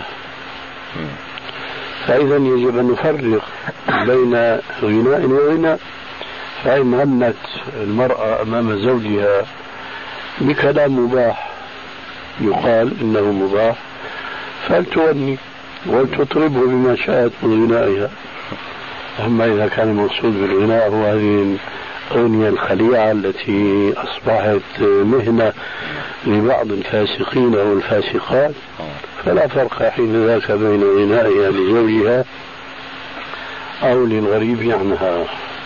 فإذا يجب أن نفرق بين غناء وغناء. فإن غنت المرأة أمام زوجها بكلام مباح يقال إنه مباح فلتغني ولتطربه بما شاءت من غنائها. أما إذا كان المقصود بالغناء هو هذه الأغنية الخليعة التي أصبحت مهنة لبعض الفاسقين أو الفاسقات، فلا فرق حين ذاك بين غنائها لزوجها أو للغريب عنها.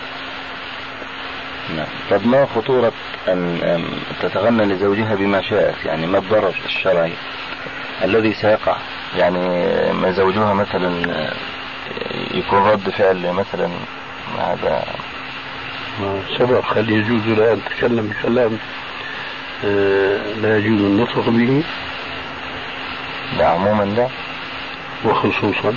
طب ما خطورة أن تتغنى لزوجها بما شاءت؟ يعني ما الضرر الشرعي الذي سيقع؟ يعني ما زوجها مثلا يكون رد فعل مثلا هذا سبب هل يجوز لها أن تتكلم بكلام لا يجوز النطق به؟ لا عموما لا، وخصوصا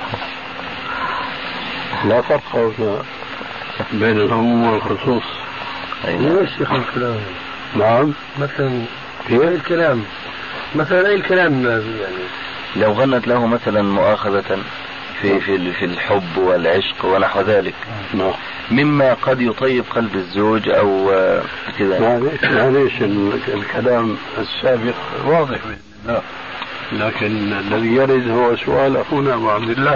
لا فرق بين العموم والخصوص. ليش يا الكلام؟ نعم مثلا الكلام مثلا أي الكلام يعني لو غنت له مثلا مؤاخذة في الحب والعشق ونحو ذلك، مما قد يطيب قلب الزوج أو كذا. معليش الكلام السابق واضح بإذن الله، لكن الذي يرد هو سؤال أخونا أبو عبد الله.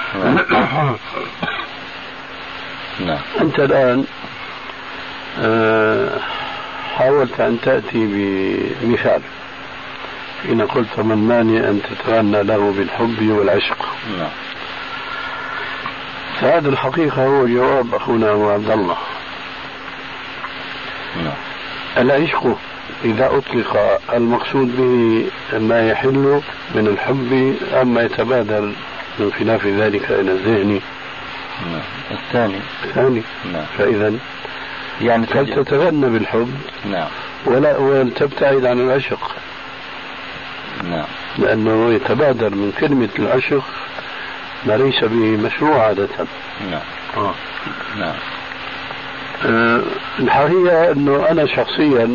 نعم. أنت الآن حاولت أن تأتي بمثال حين قلت من مانع أن تتغنى له بالحب والعشق. نعم. فهذا الحقيقة هو جواب أخونا أبو عبد الله. نعم. العشق إذا أطلق المقصود به ما يحل من الحب أما يتبادر من خلاف ذلك إلى الذهن. نعم. الثاني. نعم. فإذا يعني تتغنى بالحب. نعم. ولا تبتعد عن العشق. نعم. لأنه يتبادر من كلمة العشق ما ليس به مشروع عادة. نعم. نعم. الحقيقة أنه أنا شخصيا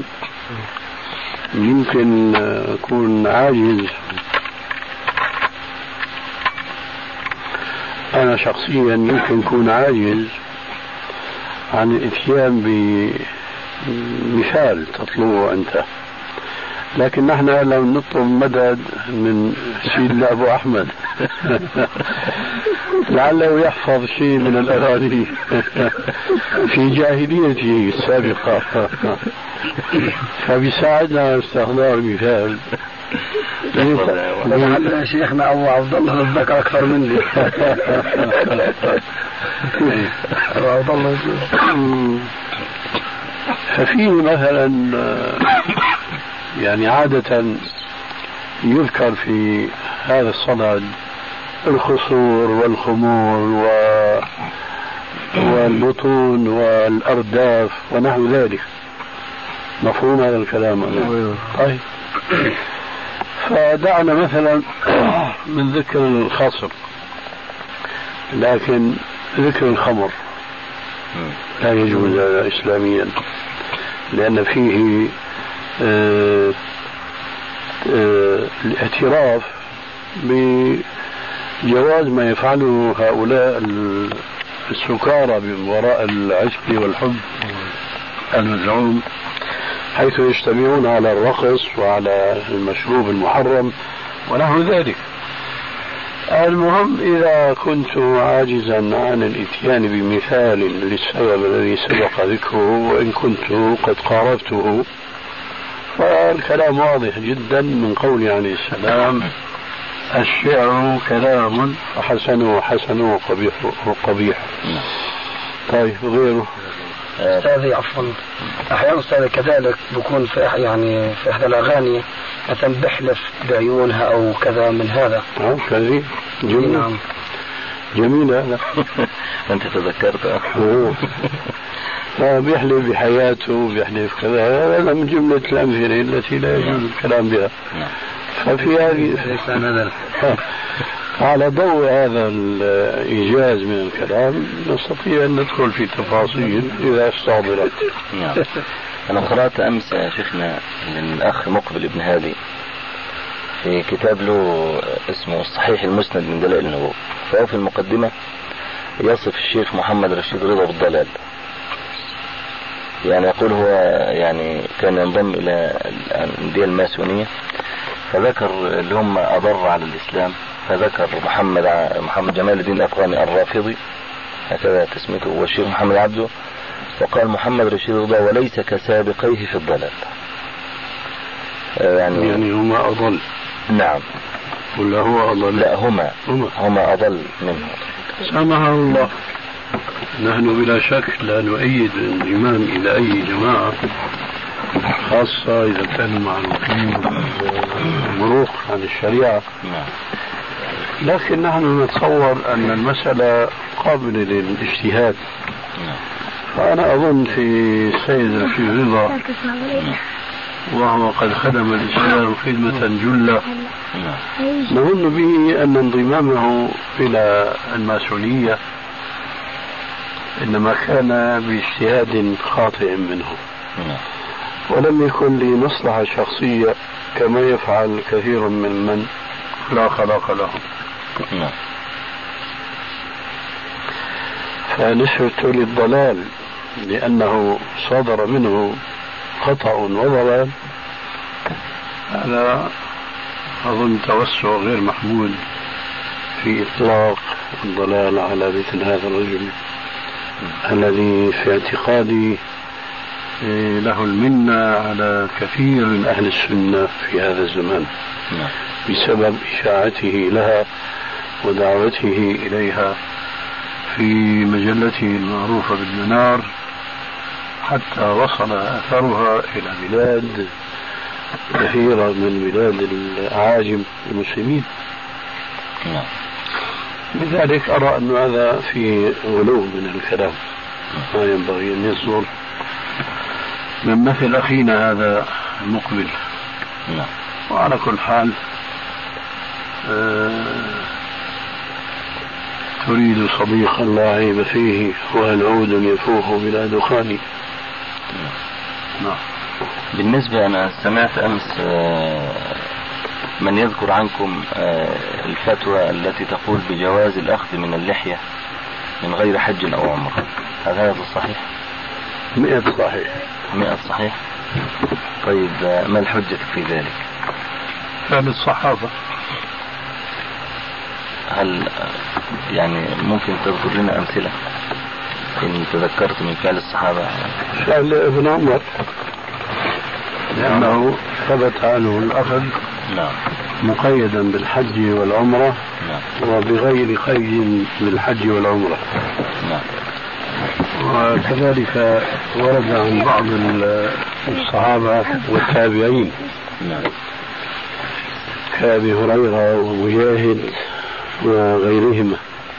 يمكن أكون عاجز. عن الاتيان بمثال تطلبه أنت، لكن نحن لو نطلب مدد من سيدنا أبو أحمد لعله يحفظ شيء من الأغاني في جاهليته السابقة فبيساعدنا استخدام مثال. لعل شيخنا أبو عبد الله الذكر أكثر مني. أبو عبد الله ففيه مثلا يعني عادة يذكر في هذا الصدد الخصور والخمور والبطون والأرداف ونحو ذلك. مفهوم هذا الكلام؟ طيب، فدعنا مثلا من ذكر الخصر، لكن ذكر الخمر لا يجوز إسلاميا، لأن فيه الاعتراف بجواز ما يفعله هؤلاء السكارى من وراء العشق والحب المزعوم، حيث يجتمعون على الرقص وعلى المشروب المحرم ونحو ذلك. المهم إذا كنت عاجزا عن الاتيان بمثال للسبب الذي سبق ذكره، وإن كنت قد قاربته، فالكلام واضح جدا من قول عليه السلام: الشعر كلام وحسنه حسنه وقبيحه قبيح. طيب، غيره؟ أستاذي عفوا، أحيانا أستاذي كذلك بكون في في إحدى الأغاني مثلا بحلف بعيونها أو كذا من هذا. كذي جميل. نعم. جميل هذا. أنت تذكرت. بيحلف بحياته، بيحلف كذا، هذا من جملة الأمثلة التي لا يجوز الكلام بها. ففي هذه على ضوء هذا الإيجاز من الكلام نستطيع أن ندخل في تفاصيل إذا استعبرت. نعم. أنا قرأت أمس يا شيخنا من الأخ مقبل ابن هادي في كتاب له اسمه الصحيح المسند من دلائل النبوة، فهو في المقدمة يصف الشيخ محمد رشيد رضا بالضلال، يعني يقول هو يعني كان ينضم إلى الأندية الماسونية، فذكر اللي هم أضر على الإسلام، فذكر محمد جمال الدين الأفغاني الرافضي، هكذا تسميته، والشيخ محمد عبده، وقال محمد رشيد رضا وليس كسابقيه في الضلال. يعني هما أضل. نعم. ولا هو أضل؟ لا، هما أضل منه. سامحه الله. نحن بلا شك لا نؤيد الإمام إلى أي جماعة، خاصة إذا كانوا معروفين مروق عن الشريعة، لكن نحن نتصور أن المسألة قابلة للاجتهاد. فأنا أظن في السيد رشيد رضا وهو قد خدم الإسلام خدمة جلة، نظن به أن انضمامه إلى الماسونية إنما كان باجتهاد خاطئ منه، ولم يكن لمصلحة شخصية كما يفعل كثير من لا خلاق لهم. نعم. فنسبة للضلال لأنه صدر منه خطأ وضلال هذا أظن توسع غير محمود في إطلاق الضلال على مثل هذا الرجل الذي في اعتقادي له المنة على كثير من أهل السنة في هذا الزمان بسبب إشاعته لها ودعوته إليها في مجلته المعروفة بالمنار، حتى وصل أثرها إلى بلاد كثيرة من بلاد الأعاجم المسلمين. لذلك أرى أن هذا فيه غلو من الكلام ما ينبغي أن يصدر من مثل أخينا هذا المقبل. وعلى كل حال تريد صديقا لا عيب فيه وهل عود يفوه بلا دخان. بالنسبة أنا سمعت أمس من يذكر عنكم الفتوى التي تقول بجواز الأخذ من اللحية من غير حج أو عمرة، هذا صحيح؟ 100 صحيح. 100 صحيح. طيب ما الحجة في ذلك؟ فعل الصحابة. هل يعني ممكن تذكر لنا أمثلة إن تذكرت من فعل الصحابة؟ فعل ابن عمر لأنه ثبت عنه الأخذ مقيدا بالحج والعمرة وبغير قيد بالحج والعمرة. وكذلك ورد عن بعض الصحابة والتابعين كأبي هريرة ومجاهد وغيرهما.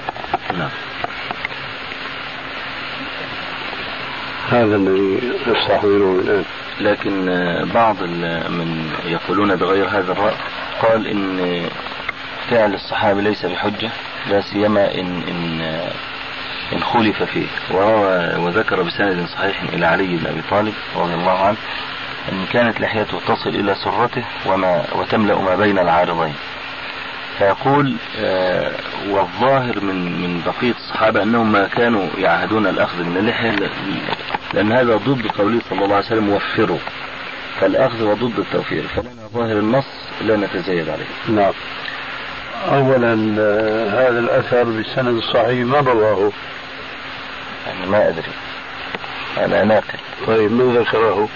هذا الذي يستحضره الآن. لكن بعض من يقولون بغير هذا الرأي قال إن فعل الصحابة ليس بحجة، لا سيما إن خلف فيه، وذكر بسند صحيح إلى علي بن أبي طالب رضي الله عنه أن كانت لحيته تصل إلى سرته وتملأ ما بين العارضين. فيقول والظاهر من بقية الصحابة أنهم ما كانوا يعهدون الأخذ من اللحية، لأن هذا ضد قوله صلى الله عليه وسلم وفروا، فالأخذ وضد التوفير، فلنا ظاهر النص لا نتزايد عليه. نعم. أولا هذا الأثر بالسند الصحيح ما رواه؟ يعني ما أدري، أنا ناقل. طيب من ذكره؟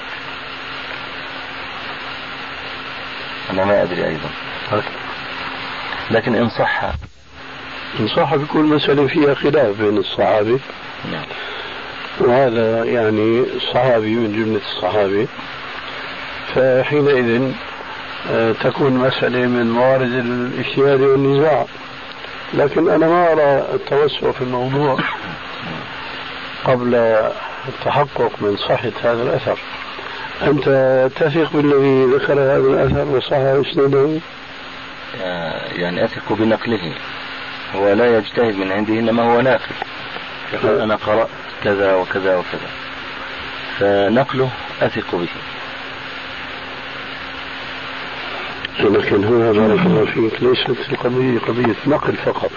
أنا ما أدري أيضا. لكن إن صح بكل مسألة فيها خلاف بين الصحابة. نعم. وهذا يعني صحابي من جملة الصحابة، فحينئذ تكون مسألة من موارد الاجتهاد والنزاع. لكن أنا ما أرى التوسع في الموضوع قبل التحقق من صحة هذا الأثر. أنت تثق بالذي ذكر هذا الأثر وصح إسناده؟ يعني أثق بنقله، هو لا يجتهد من عنده إنما هو ناقل، يقول أنا قرأت كذا وكذا وكذا، فنقله أثق به. لكن هنا بارك الله فيك ليست القضية قضية نقل فقط.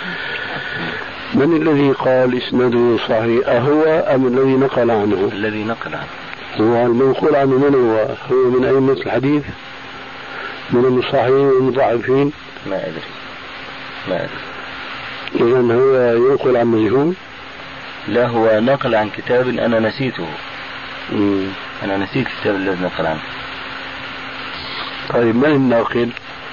من الذي قال إسناده صحيح، أهو أم الذي نقل عنه؟ الذي نقل عنه. هو المنقول عنه من هو من أئمة الحديث، من المصححين والمضاعفين؟ ما أدري. إذن هو ينقل عن مجهول؟ لا، هو نقل عن كتاب أنا نسيته. أنا نسيت الكتاب الذي نقل عنه. طيب من الناقل؟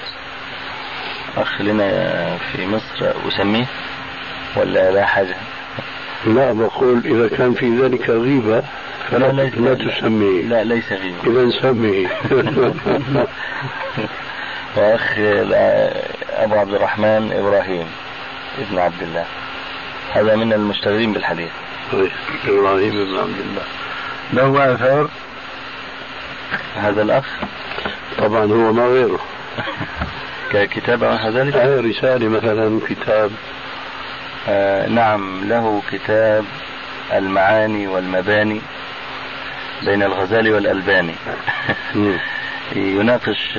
أخ لنا في مصر أسميه ولا لا حاجة؟ لا، بقول إذا كان في ذلك غيبة لا تسميه. لا ليس غيبة. إذا سميه. وأخ أبو عبد الرحمن إبراهيم ابن عبد الله، هذا من المشتغلين بالحديث. إبراهيم ابن عبد الله له آثار. هذا الأخ طبعا هو ما غيره. ككتاب أو ذلك؟ رسالة مثلا، كتاب. نعم، له كتاب المعاني والمباني بين الغزالي والألباني. يناقش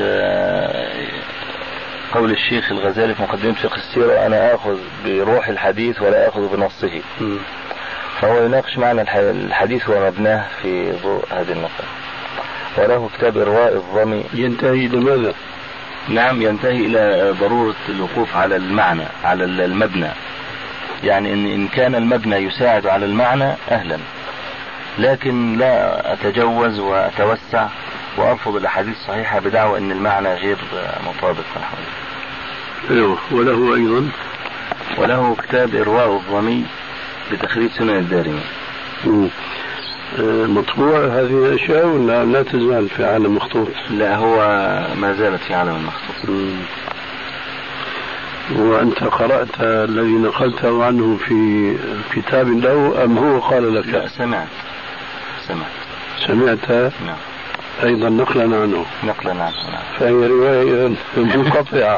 قول الشيخ الغزالي في مقدمة فقه السيرة: أنا آخذ بروح الحديث ولا آخذ بنصه. فهو يناقش معنى الحديث ومبناه في ضوء هذه النقطة. وله كتاب إرواء الظمي. ينتهي لماذا؟ نعم، ينتهي إلى ضرورة الوقوف على المعنى، على المبنى. يعني إن كان المبنى يساعد على المعنى أهلا، لكن لا أتجوز وأتوسع وأرفض الأحاديث الصحيحة بدعوى أن المعنى غير مطابق. أيوه. وله كتاب إرواء الظمي بتخريج سنن الدارمي. مطبوع هذه الأشياء ولا لا تزال في عالم مخطوط؟ لا، هو ما زالت في عالم المخطوط. وأنت قرأت الذي نقلته عنه في كتاب له أم هو قال لك؟ لا، سمعت. نعم. أيضا نقلا عنه. نعم. فهي رواية منقطعة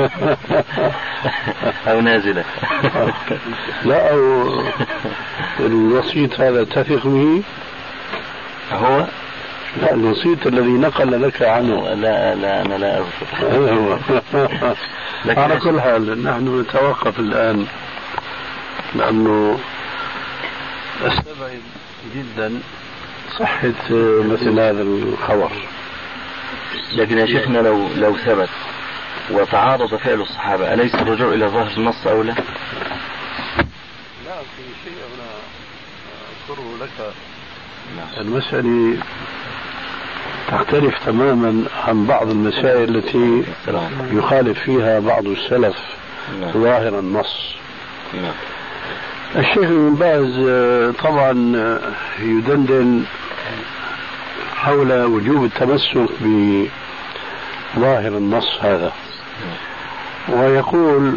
أو نازلة. لا، أو الوسيط هذا تثق به؟ هو لا، الوسيط الذي نقل لك عنه. لا أنا لا أذكر. على كل حال نحن نتوقف الآن، لأنه أستبعد جدا صحة مثل هذا الخبر. لكن يا شيخنا لو ثبت وتعارض فعل الصحابة، أليس الرجوع إلى ظاهر النص أولى؟ لا، في شيء أنا أذكره لك. المسألة تختلف تماما عن بعض المسائل التي يخالف فيها بعض السلف ظاهر النص. الشيخ ابن باز طبعا يدندن حول وجوب التمسك بظاهر النص هذا، ويقول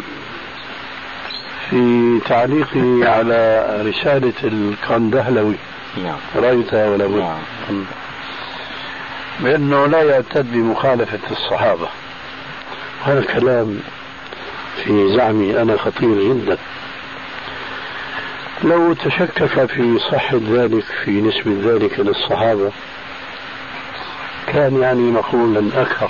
في تعليقه على رسالة الكندهلوي رأيتها ولا بد بأنه لا يعتد بمخالفة الصحابة. هذا الكلام في زعمي أنا خطير جدا. لو تشكك في صحة ذلك، في نسبة ذلك للصحابة، كان يعني مقولا أكثر.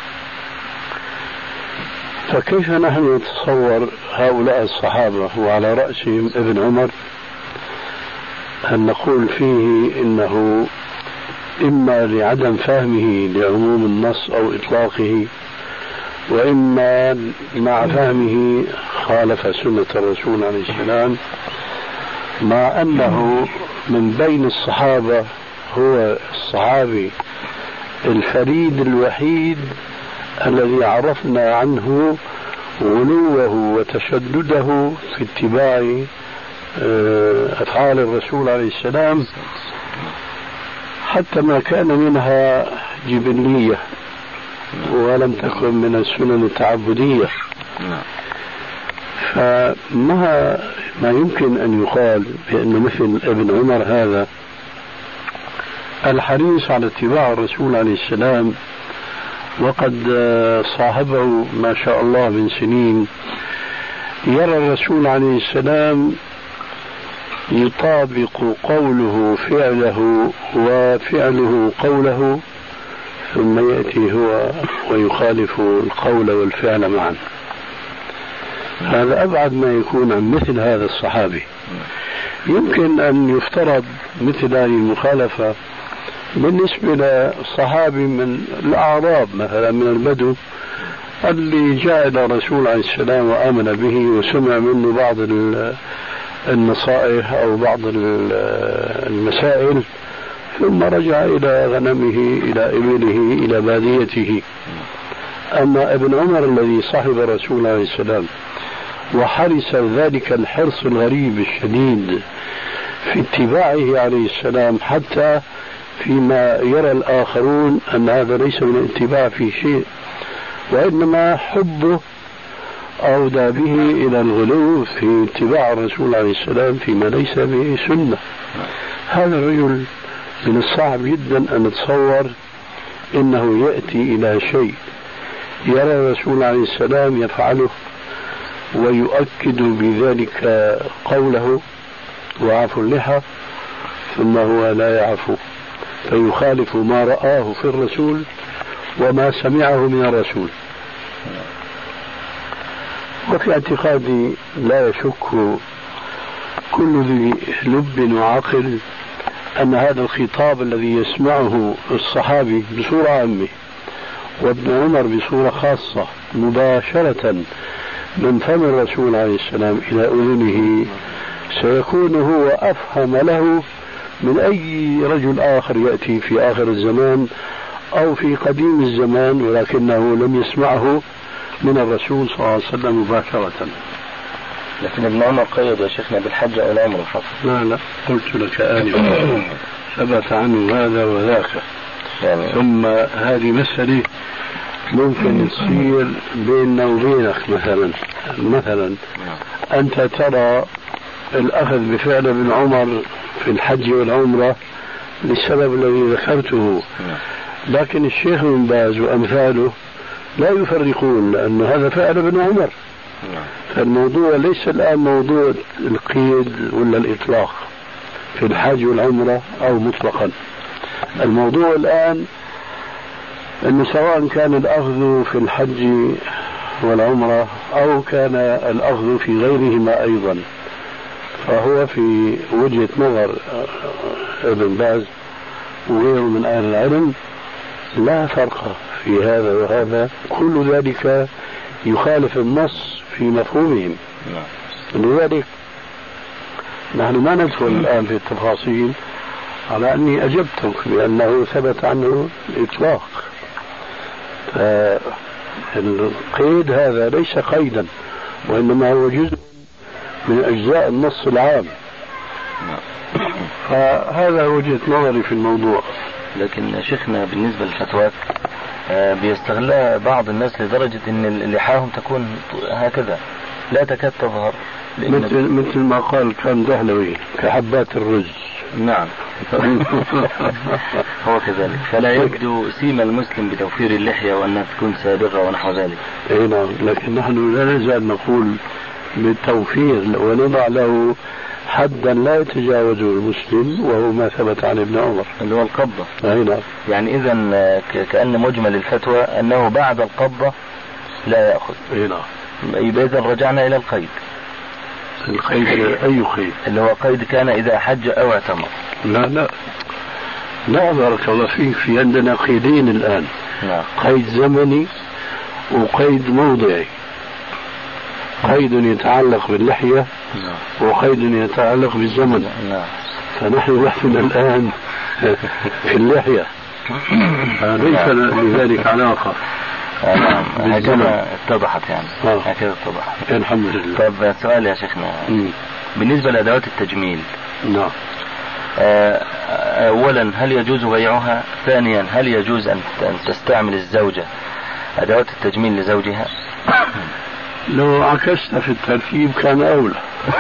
فكيف نحن نتصور هؤلاء الصحابة وعلى رأسهم ابن عمر أن نقول فيه إنه إما لعدم فهمه لعموم النص أو إطلاقه، وإما مع فهمه خالف سنة الرسول عليه السلام، مع أنه من بين الصحابة هو الصحابي الفريد الوحيد الذي عرفنا عنه غلوه وتشدده في اتباع أفعال الرسول عليه السلام، حتى ما كان منها جبلية ولم تكن من السنن التعبدية. فما يمكن أن يقال بأن مثل ابن عمر هذا الحريص على اتباع الرسول عليه السلام، وقد صاحبه ما شاء الله من سنين، يرى الرسول عليه السلام يطابق قوله فعله وفعله قوله، ثم يأتي هو ويخالف القول والفعل معا. هذا أبعد ما يكون عن مثل هذا الصحابي. يمكن أن يفترض مثل هذه المخالفة بالنسبة لصحابي من الأعراب مثلا، من البدو اللي جاء إلى الرسول عليه السلام وآمن به وسمع منه بعض النصائح أو بعض المسائل، ثم رجع إلى غنمه إلى إبله إلى باديته. أما ابن عمر الذي صاحب الرسول عليه السلام وحرص ذلك الحرص الغريب الشديد في اتباعه عليه السلام، حتى فيما يرى الآخرون أن هذا ليس من الاتباع في شيء، وإنما حبه أودى به إلى الغلو في اتباع الرسول عليه السلام فيما ليس به سنة. هذا الرجل من الصعب جدا أن نتصور إنه يأتي إلى شيء يرى الرسول عليه السلام يفعله ويؤكد بذلك قوله وعفو اللحى، ثم هو لا يعفو فيخالف ما رآه في الرسول وما سمعه من الرسول. وفي اعتقادي لا يشك كل ذي لب وعقل أن هذا الخطاب الذي يسمعه الصحابي بصورة عامة وابن عمر بصورة خاصة مباشرة من فم الرسول عليه السلام إلى أذنه سيكون هو أفهم له من أي رجل آخر يأتي في آخر الزمان أو في قديم الزمان ولكنه لم يسمعه من الرسول صلى الله عليه وسلم مباشرة. لكن ابن عمر قيد يا شيخنا بالحج أو العمرة فقط. لا قلت لك آنفا ثبت عنه هذا وذاك يعني. ثم هذه مسألة ممكن تصير بيننا وبينك مثلا أنت ترى الأخذ بفعل ابن عمر في الحج والعمرة للسبب الذي ذكرته، لكن الشيخ بن باز وأمثاله لا يفرقون لأن هذا فعل ابن عمر. فالموضوع ليس الآن موضوع القيد ولا الإطلاق في الحج والعمرة أو مطلقا. الموضوع الآن أنه سواء كان الأخذ في الحج والعمرة أو كان الأخذ في غيرهما أيضا، فهو في وجهة نظر ابن باز وغيره من أهل العلم لا فرق في هذا وهذا، كل ذلك يخالف النص في مفهومهم. لذلك نحن ما ندخل الآن في التفاصيل على أني أجبتك بأنه ثبت عنه الإطلاق. فالقيد هذا ليس قيدا وإنما هو جزء من أجزاء النص العام. فهذا وجهة نظري في الموضوع. لكن شيخنا بالنسبة للفتوات بيستغلها بعض الناس لدرجة أن لحاهم تكون هكذا لا تكاد تظهر، مثل ما قال كان دهلوي كحبات الرز. نعم هو كذلك، فلا يبدو سيما المسلم بتوفير اللحية وأنها تكون سابغة ونحو ذلك. اي نعم، لكن نحن لا نزال نقول بالتوفير ونضع له حدا لا يتجاوزه المسلم وهو ما ثبت عن ابن عمر اللي هو القبضة. اي نعم. يعني إذا كأن مجمل الفتوى أنه بعد القبضة لا يأخذ. اي نعم. يبقى إذا رجعنا إلى القيد. القيد أي قيد؟ اللي هو قيد كان إذا حج أو اعتمر. لا بارك الله فيك، في عندنا قيدين الآن. نعم. قيد زمني وقيد موضعي. قيد يتعلق باللحية وقيد يتعلق بالزمن. فنحن نحن الآن في اللحية ليس لذلك علاقة. هكذا اتضحت يعني. هكذا اتضحت الحمد لله. طب سؤال يا شيخنا بالنسبة لأدوات التجميل. نعم. أولا هل يجوز بيعها؟ ثانيا هل يجوز أن تستعمل الزوجة أدوات التجميل لزوجها؟ لو عكست في الترتيب كان أولى.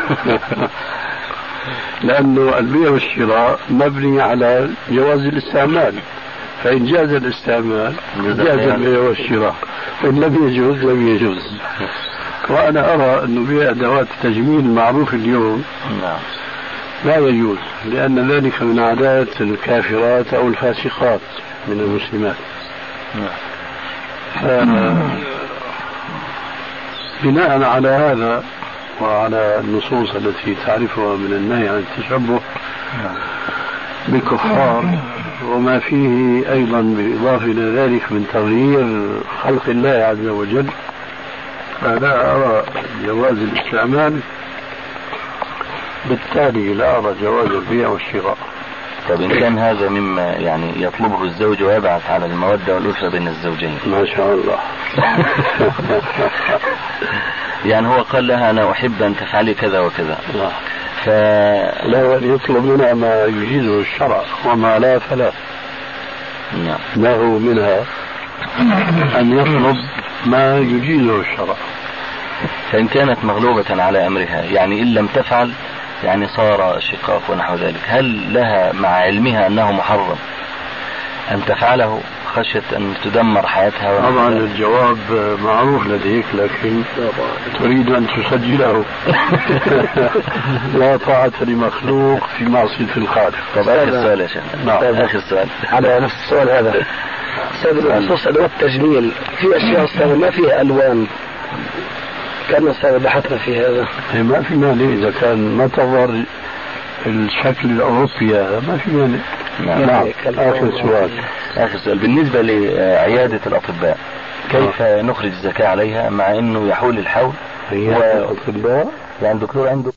لأنه البيع والشراء مبني على جواز الاستعمال، فإن جاز الاستعمال جاز البيع والشراء، وإن لم يجوز لم يجوز. وأنا أرى أنه بيع أدوات التجميل المعروف اليوم لا يجوز، لأن ذلك من عادات الكافرات أو الفاسقات من المسلمات. بناء على هذا وعلى النصوص التي تعرفها من النهي عن التشبه بالكفار وما فيه أيضا بالإضافة إلى ذلك من تغيير خلق الله عز وجل، فلا أرى جواز الاستعمال، بالتالي لا أرى جواز البيع والشراء. طب إن كان هذا مما يعني يطلبه الزوج ويبعث على المودة والألفة بين الزوجين. ما شاء الله. يعني هو قال لها أنا أحب أن تفعلي كذا وكذا. لا يطلب منها ما يجيزه الشرع وما لا فلا. له منها أن يطلب ما يجيزه الشرع. فإن كانت مغلوبة على أمرها يعني إن لم تفعل يعني صار شقاق ونحو ذلك، هل لها مع علمها أنه محرم أن تفعله خشية أن تدمر حياتها؟ طبعا الجواب معروف لديك، لكن تريد أن تسجله. لا طاعة لمخلوق في معصية الخالق. طب آخر سؤال يا شيخ. آخر سؤال على نفس السؤال هذا. أستاذ بخصوص أدوات التجميل، في أشياء أستاذ ما فيها ألوان، كان أستاذ بحثنا في هذا. ما في مانع إذا كان ما تظهر الشكل الأوروبي هذا، ما في مانع. نعم. آخر سؤال بالنسبة لعيادة الأطباء، كيف نخرج الزكاة عليها مع أنه يحول الحول؟ هي الأطباء يعني دكتور عنده